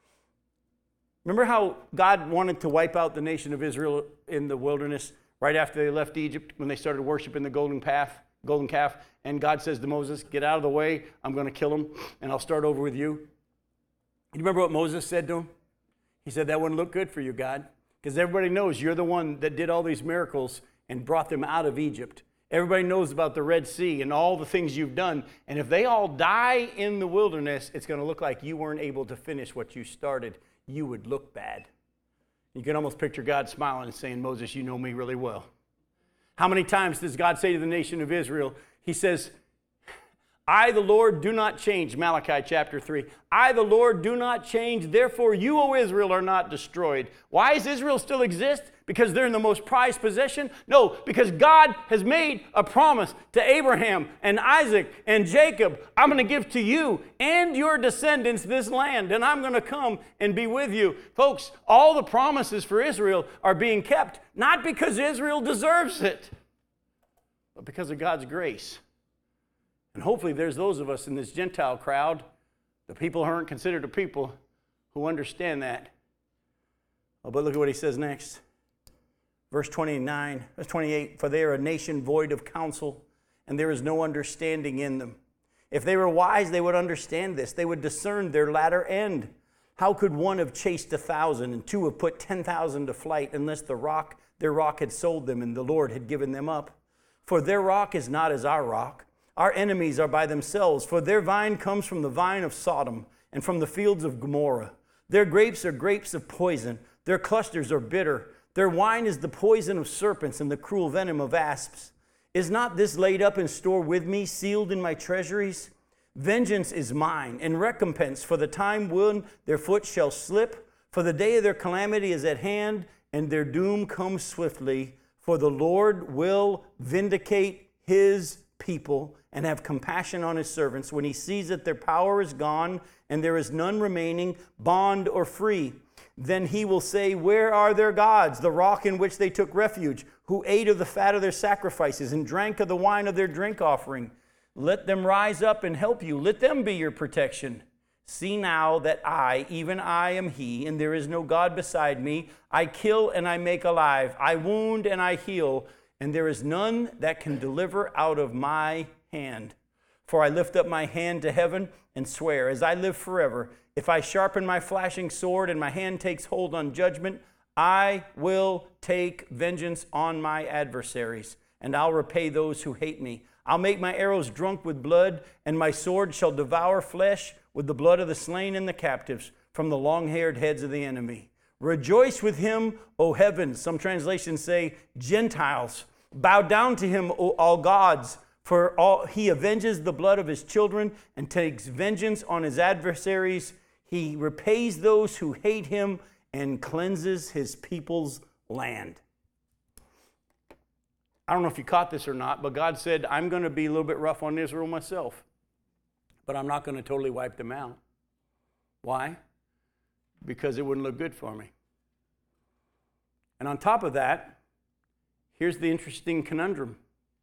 Remember how God wanted to wipe out the nation of Israel in the wilderness right after they left Egypt when they started worshiping the golden calf, golden calf, and God says to Moses, get out of the way, I'm going to kill them, and I'll start over with you. You remember what Moses said to him? He said, that wouldn't look good for you, God, because everybody knows you're the one that did all these miracles and brought them out of Egypt. Everybody knows about the Red Sea and all the things you've done, and if they all die in the wilderness, it's going to look like you weren't able to finish what you started. You would look bad. You can almost picture God smiling and saying, Moses, you know me really well. How many times does God say to the nation of Israel, he says, I, the Lord, do not change, Malachi chapter three. I, the Lord, do not change, therefore you, O Israel, are not destroyed. Why does Israel still exist? Because they're in the most prized possession? No, because God has made a promise to Abraham and Isaac and Jacob. I'm going to give to you and your descendants this land, and I'm going to come and be with you. Folks, all the promises for Israel are being kept, not because Israel deserves it, but because of God's grace. And hopefully there's those of us in this Gentile crowd, the people who aren't considered a people, who understand that. Oh, but look at what he says next. Verse twenty-nine, verse twenty-eight, for they are a nation void of counsel, and there is no understanding in them. If they were wise, they would understand this. They would discern their latter end. How could one have chased a thousand and two have put ten thousand to flight unless the rock, their rock had sold them and the Lord had given them up? For their rock is not as our rock. Our enemies are by themselves, for their vine comes from the vine of Sodom and from the fields of Gomorrah. Their grapes are grapes of poison. Their clusters are bitter. Their wine is the poison of serpents and the cruel venom of asps. Is not this laid up in store with me, sealed in my treasuries? Vengeance is mine, and recompense for the time when their foot shall slip. For the day of their calamity is at hand, and their doom comes swiftly. For the Lord will vindicate his people and have compassion on his servants when he sees that their power is gone and there is none remaining, bond or free. Then he will say, where are their gods, the rock in which they took refuge, who ate of the fat of their sacrifices and drank of the wine of their drink offering? Let them rise up and help you. Let them be your protection. See now that I, even I, am he, and there is no God beside me. I kill and I make alive. I wound and I heal, and there is none that can deliver out of my hand. For I lift up my hand to heaven and swear, as I live forever, if I sharpen my flashing sword and my hand takes hold on judgment, I will take vengeance on my adversaries, and I'll repay those who hate me. I'll make my arrows drunk with blood, and my sword shall devour flesh with the blood of the slain and the captives from the long-haired heads of the enemy. Rejoice with him, O heavens. Some translations say, Gentiles. Bow down to him, O all gods. For all, he avenges the blood of his children and takes vengeance on his adversaries. He repays those who hate him and cleanses his people's land. I don't know if you caught this or not, but God said, I'm going to be a little bit rough on Israel myself, but I'm not going to totally wipe them out. Why? Because it wouldn't look good for me. And on top of that, here's the interesting conundrum.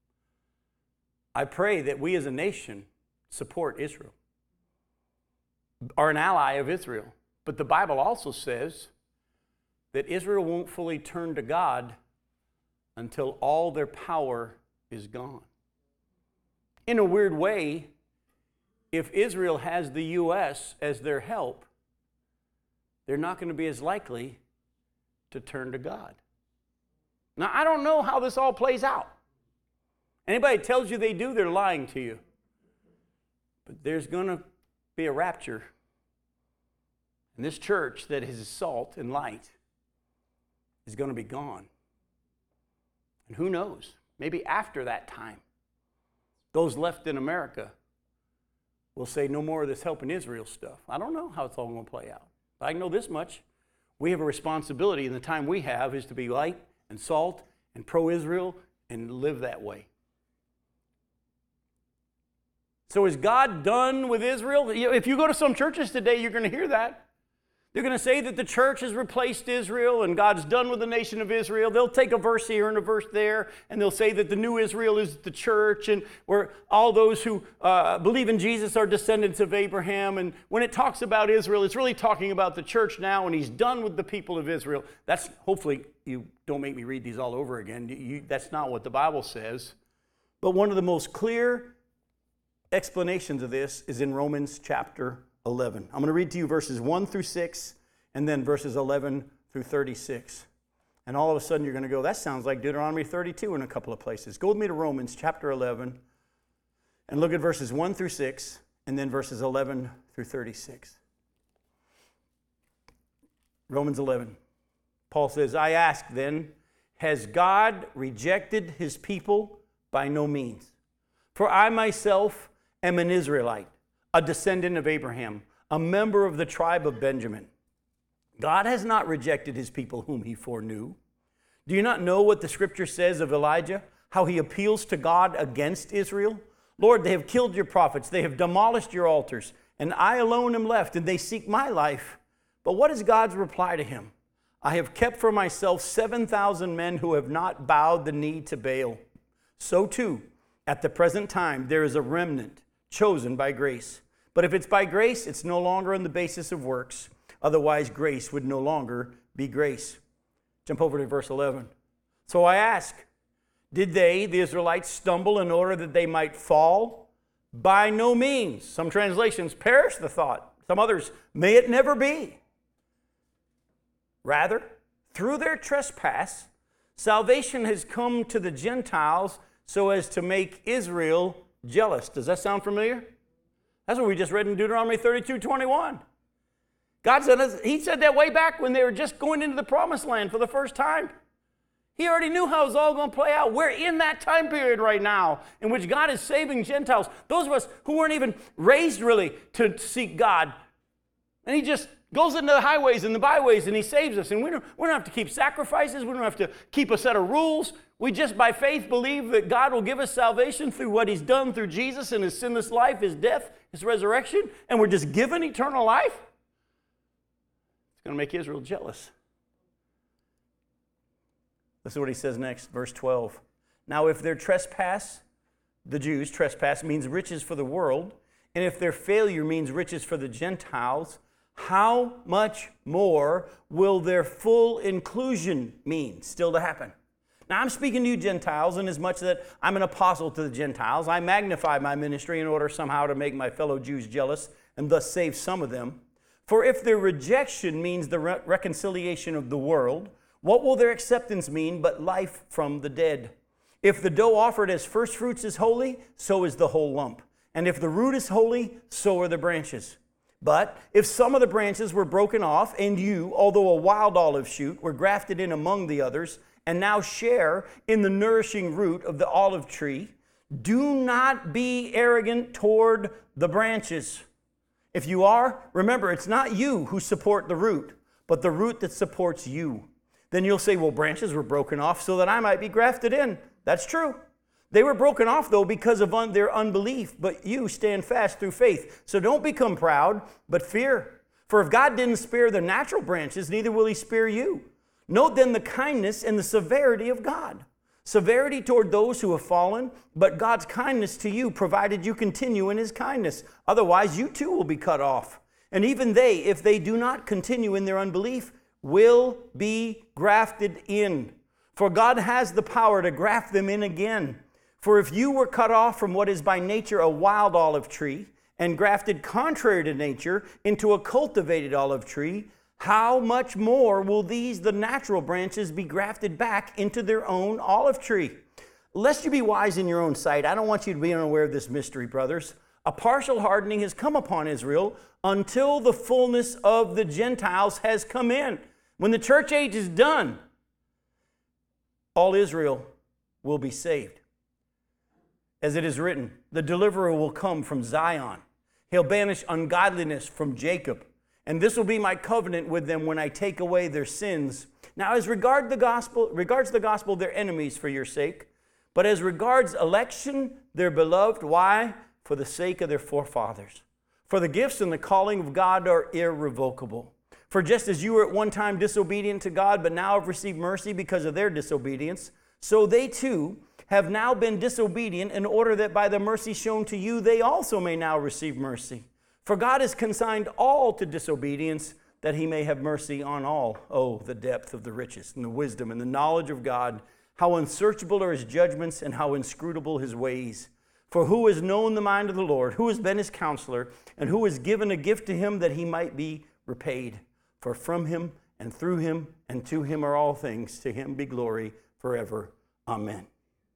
I pray that we as a nation support Israel, are an ally of Israel, But the Bible also says that Israel won't fully turn to God until all their power is gone. In a weird way, if Israel has the U S as their help, they're not going to be as likely to turn to God. Now, I don't know how this all plays out. Anybody tells you they do, they're lying to you. But there's going to be a rapture. And this church that is salt and light is going to be gone. And who knows? Maybe after that time, those left in America will say no more of this helping Israel stuff. I don't know how it's all going to play out. But I know this much. We have a responsibility, and the time we have is to be light and salt and pro-Israel and live that way. So is God done with Israel? If you go to some churches today, you're going to hear that. They're going to say that the church has replaced Israel and God's done with the nation of Israel. They'll take a verse here and a verse there, and they'll say that the new Israel is the church, and where all those who uh, believe in Jesus are descendants of Abraham. And when it talks about Israel, it's really talking about the church now, and he's done with the people of Israel. That's, hopefully, you don't make me read these all over again. You, that's not what the Bible says. But one of the most clear explanations of this is in Romans chapter eleven. I'm going to read to you verses one through six and then verses eleven through thirty-six. And all of a sudden you're going to go, that sounds like Deuteronomy thirty-two in a couple of places. Go with me to Romans chapter eleven and look at verses one through six and then verses eleven through thirty-six. Romans eleven. Paul says, I ask then, has God rejected his people? By no means. For I myself am an Israelite, a descendant of Abraham, a member of the tribe of Benjamin. God has not rejected his people whom he foreknew. Do you not know what the scripture says of Elijah, how he appeals to God against Israel? Lord, they have killed your prophets, they have demolished your altars, and I alone am left, and they seek my life. But what is God's reply to him? I have kept for myself seven thousand men who have not bowed the knee to Baal. So too, at the present time, there is a remnant chosen by grace. But if it's by grace, it's no longer on the basis of works. Otherwise, grace would no longer be grace. Jump over to verse eleven. So I ask, did they, the Israelites, stumble in order that they might fall? By no means. Some translations, perish the thought. Some others, may it never be. Rather, through their trespass, salvation has come to the Gentiles so as to make Israel jealous. Does that sound familiar? That's what we just read in Deuteronomy thirty-two twenty-one. God said, he said that way back when they were just going into the promised land for the first time. He already knew how it was all going to play out. We're in that time period right now in which God is saving Gentiles. Those of us who weren't even raised really to seek God. And he just goes into the highways and the byways and he saves us. And we don't, we don't have to keep sacrifices. We don't have to keep a set of rules. We just by faith believe that God will give us salvation through what he's done through Jesus and his sinless life, his death, his resurrection. And we're just given eternal life. It's going to make Israel jealous. Listen to what he says next, verse twelve. Now if their trespass, the Jews' trespass, means riches for the world, and if their failure means riches for the Gentiles, how much more will their full inclusion mean still to happen? Now I'm speaking to you Gentiles, and as much that I'm an apostle to the Gentiles, I magnify my ministry in order somehow to make my fellow Jews jealous and thus save some of them. For if their rejection means the re- reconciliation of the world, what will their acceptance mean but life from the dead? If the dough offered as first fruits is holy, so is the whole lump. And if the root is holy, so are the branches. But if some of the branches were broken off, and you, although a wild olive shoot, were grafted in among the others, and now share in the nourishing root of the olive tree, do not be arrogant toward the branches. If you are, remember, it's not you who support the root, but the root that supports you. Then you'll say, well, branches were broken off so that I might be grafted in. That's true. They were broken off, though, because of un- their unbelief, but you stand fast through faith. So don't become proud, but fear. For if God didn't spare the natural branches, neither will he spare you. Note then the kindness and the severity of God. Severity toward those who have fallen, but God's kindness to you, provided you continue in his kindness. Otherwise, you too will be cut off. And even they, if they do not continue in their unbelief, will be grafted in. For God has the power to graft them in again. For if you were cut off from what is by nature a wild olive tree, and grafted contrary to nature into a cultivated olive tree, how much more will these, the natural branches, be grafted back into their own olive tree? Lest you be wise in your own sight, I don't want you to be unaware of this mystery, brothers. A partial hardening has come upon Israel until the fullness of the Gentiles has come in. When the church age is done, all Israel will be saved. As it is written, the deliverer will come from Zion. He'll banish ungodliness from Jacob. And this will be my covenant with them when I take away their sins. Now, as regard the gospel, regards the gospel, they're enemies for your sake. But as regards election, they're beloved. Why? For the sake of their forefathers. For the gifts and the calling of God are irrevocable. For just as you were at one time disobedient to God, but now have received mercy because of their disobedience, so they too have now been disobedient, in order that by the mercy shown to you, they also may now receive mercy. For God has consigned all to disobedience, that he may have mercy on all. Oh, the depth of the riches and the wisdom and the knowledge of God. How unsearchable are his judgments and how inscrutable his ways. For who has known the mind of the Lord? Who has been his counselor? And who has given a gift to him that he might be repaid? For from him and through him and to him are all things. To him be glory forever. Amen.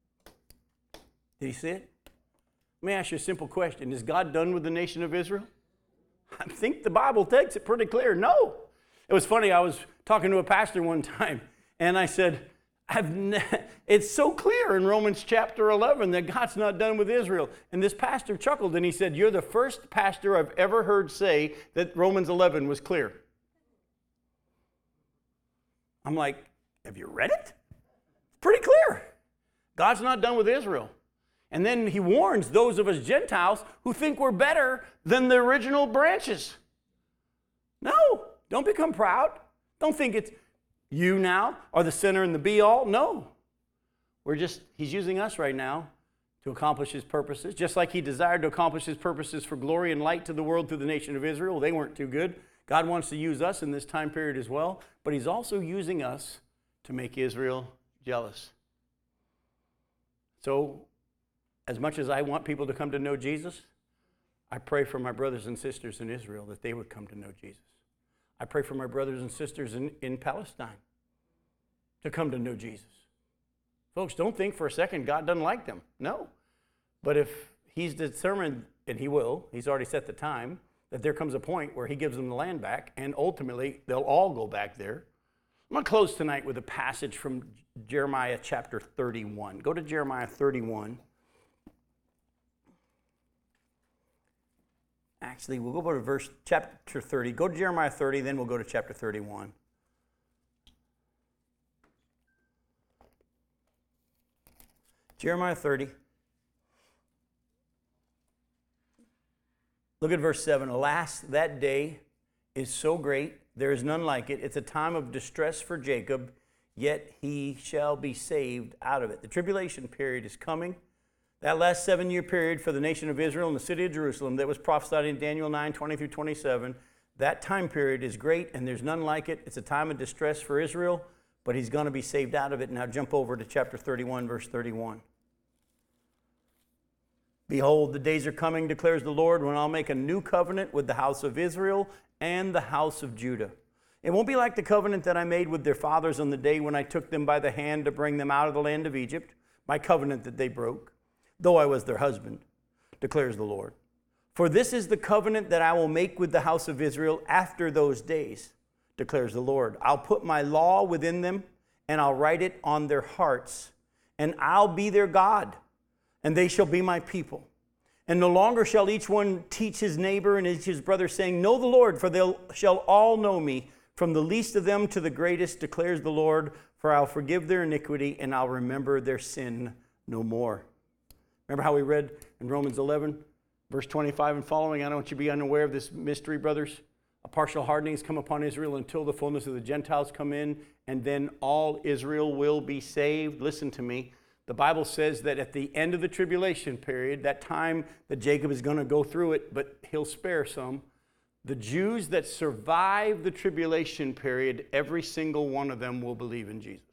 Did you see it? Let me ask you a simple question. Is God done with the nation of Israel? I think the Bible takes it pretty clear. No. It was funny. I was talking to a pastor one time, and I said, I've ne- it's so clear in Romans chapter eleven that God's not done with Israel. And this pastor chuckled, and he said, you're the first pastor I've ever heard say that Romans eleven was clear. I'm like, have you read it? Pretty clear. God's not done with Israel. And then he warns those of us Gentiles who think we're better than the original branches. No, don't become proud. Don't think it's you now are the center and the be-all. No. We're just, he's using us right now to accomplish his purposes, just like he desired to accomplish his purposes for glory and light to the world through the nation of Israel. They weren't too good. God wants to use us in this time period as well, but he's also using us to make Israel jealous. So, as much as I want people to come to know Jesus, I pray for my brothers and sisters in Israel that they would come to know Jesus. I pray for my brothers and sisters in, in Palestine to come to know Jesus. Folks, don't think for a second God doesn't like them. No. But if he's determined, and he will, he's already set the time, that there comes a point where he gives them the land back, and ultimately they'll all go back there. I'm going to close tonight with a passage from Jeremiah chapter thirty-one. Go to Jeremiah thirty-one. Actually, we'll go to verse chapter thirty. Go to Jeremiah thirty, then we'll go to chapter thirty-one. Jeremiah thirty. Look at verse seven. Alas, that day is so great, there is none like it. It's a time of distress for Jacob, yet he shall be saved out of it. The tribulation period is coming. That last seven-year period for the nation of Israel and the city of Jerusalem that was prophesied in Daniel nine, twenty through twenty-seven, that time period is great and there's none like it. It's a time of distress for Israel, but he's going to be saved out of it. Now jump over to chapter thirty-one, verse thirty-one. Behold, the days are coming, declares the Lord, when I'll make a new covenant with the house of Israel and the house of Judah. It won't be like the covenant that I made with their fathers on the day when I took them by the hand to bring them out of the land of Egypt, my covenant that they broke, though I was their husband, declares the Lord. For this is the covenant that I will make with the house of Israel after those days, declares the Lord. I'll put my law within them, and I'll write it on their hearts, and I'll be their God, and they shall be my people. And no longer shall each one teach his neighbor and his brother, saying, Know the Lord, for they shall all know me, from the least of them to the greatest, declares the Lord. For I'll forgive their iniquity, and I'll remember their sin no more. Remember how we read in Romans eleven, verse twenty-five and following? I don't want you to be unaware of this mystery, brothers. A partial hardening has come upon Israel until the fullness of the Gentiles come in, and then all Israel will be saved. Listen to me. The Bible says that at the end of the tribulation period, that time that Jacob is going to go through it, but he'll spare some, The Jews that survive the tribulation period, every single one of them will believe in Jesus.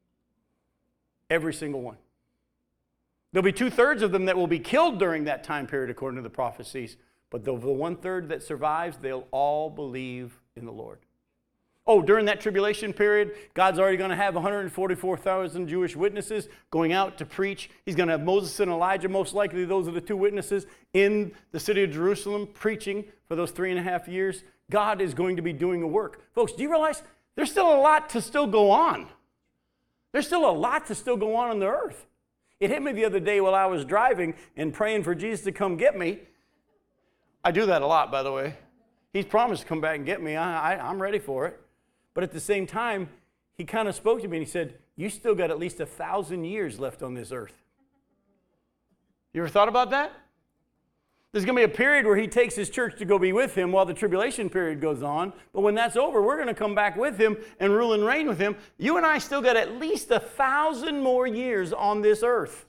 Every single one. There'll be two-thirds of them that will be killed during that time period, according to the prophecies. But the one-third that survives, they'll all believe in the Lord. Oh, during that tribulation period, God's already going to have one hundred forty-four thousand Jewish witnesses going out to preach. He's going to have Moses and Elijah, most likely those are the two witnesses, in the city of Jerusalem preaching for those three and a half years. God is going to be doing a work. Folks, do you realize there's still a lot to still go on? There's still a lot to still go on on the earth. It hit me the other day while I was driving and praying for Jesus to come get me. I do that a lot, by the way. He's promised to come back and get me. I, I, I'm ready for it. But at the same time, he kind of spoke to me and he said, you still got at least a thousand years left on this earth. You ever thought about that? There's going to be a period where he takes his church to go be with him while the tribulation period goes on. But when that's over, we're going to come back with him and rule and reign with him. You and I still got at least a thousand more years on this earth.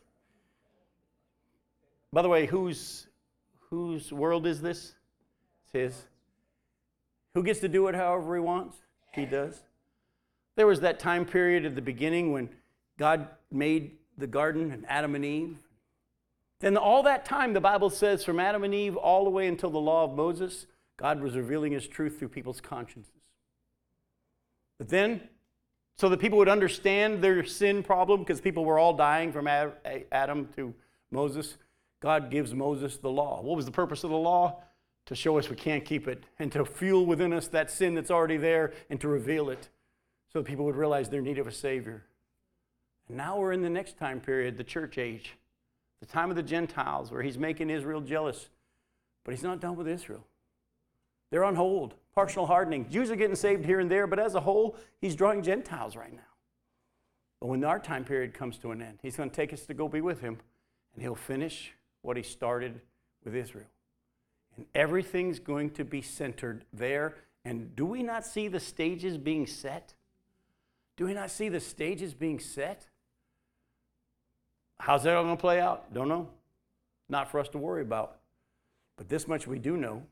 By the way, whose, whose world is this? It's his. Who gets to do it however he wants? He does. There was that time period at the beginning when God made the garden and Adam and Eve. Then all that time, the Bible says, from Adam and Eve all the way until the law of Moses, God was revealing his truth through people's consciences. But then, so that people would understand their sin problem, because people were all dying from Adam to Moses, God gives Moses the law. What was the purpose of the law? To show us we can't keep it, and to fuel within us that sin that's already there, and to reveal it, so that people would realize their need of a Savior. And now we're in the next time period, the church age. The time of the Gentiles, where he's making Israel jealous. But he's not done with Israel. They're on hold, partial hardening. Jews are getting saved here and there, but as a whole, he's drawing Gentiles right now. But when our time period comes to an end, he's going to take us to go be with him, and he'll finish what he started with Israel. And everything's going to be centered there. And do we not see the stages being set? Do we not see the stages being set? How's that all going to play out? Don't know. Not for us to worry about. But this much we do know.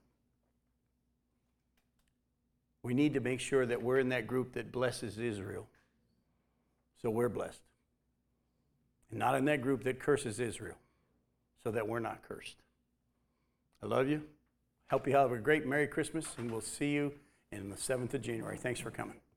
We need to make sure that we're in that group that blesses Israel. So we're blessed. And not in that group that curses Israel. So that we're not cursed. I love you. Hope you have a great Merry Christmas. And we'll see you on the seventh of January. Thanks for coming.